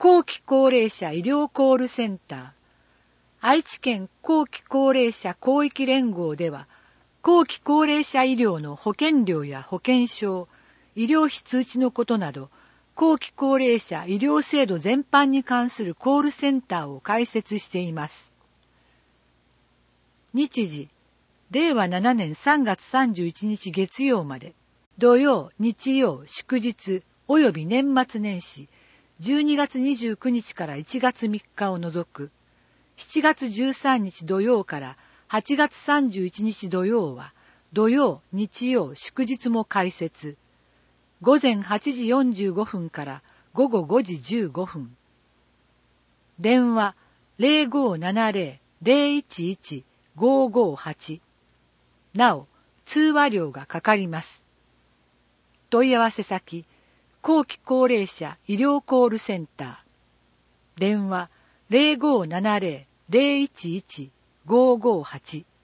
後期高齢者医療コールセンター。愛知県後期高齢者広域連合では、後期高齢者医療の保険料や保険証、医療費通知のことなど、後期高齢者医療制度全般に関するコールセンターを開設しています。日時、令和7年3月31日月曜まで、土曜、日曜、祝日、および年末年始、12月29日から1月3日を除く、7月13日土曜から8月31日土曜は、土曜、日曜、祝日も開設。午前8時45分から午後5時15分。電話 0570-011-558。なお、通話料がかかります。問い合わせ先、後期高齢者医療コールセンター。電話 0570-011-558。